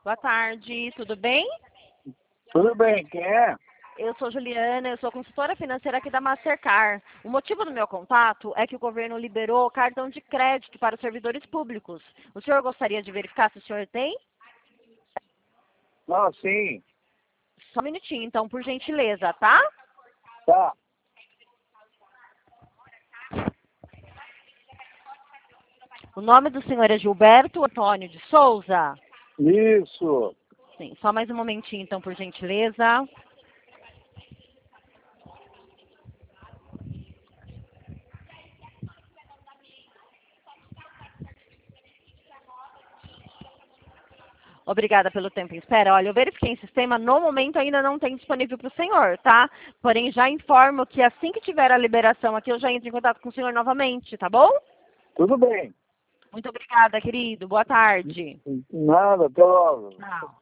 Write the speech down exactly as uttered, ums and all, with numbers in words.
Boa tarde, tudo bem? Tudo bem, quem é? Eu sou Juliana, eu sou consultora financeira aqui da Mastercard. O motivo do meu contato é que o governo liberou cartão de crédito para os servidores públicos. O senhor gostaria de verificar se o senhor tem? Ah, sim, Só um minutinho, então, por gentileza, tá? tá. O nome do senhor é Gilberto Antônio de Souza? Isso. Sim, só mais um momentinho, então, por gentileza. Obrigada pelo tempo em espera. Olha, eu verifiquei em sistema, no momento ainda não tem disponível para o senhor, tá? Porém, já informo que assim que tiver a liberação aqui, eu já entro em contato com o senhor novamente, tá bom? Tudo bem. Muito obrigada, querido. Boa tarde. Nada, até logo. Tchau.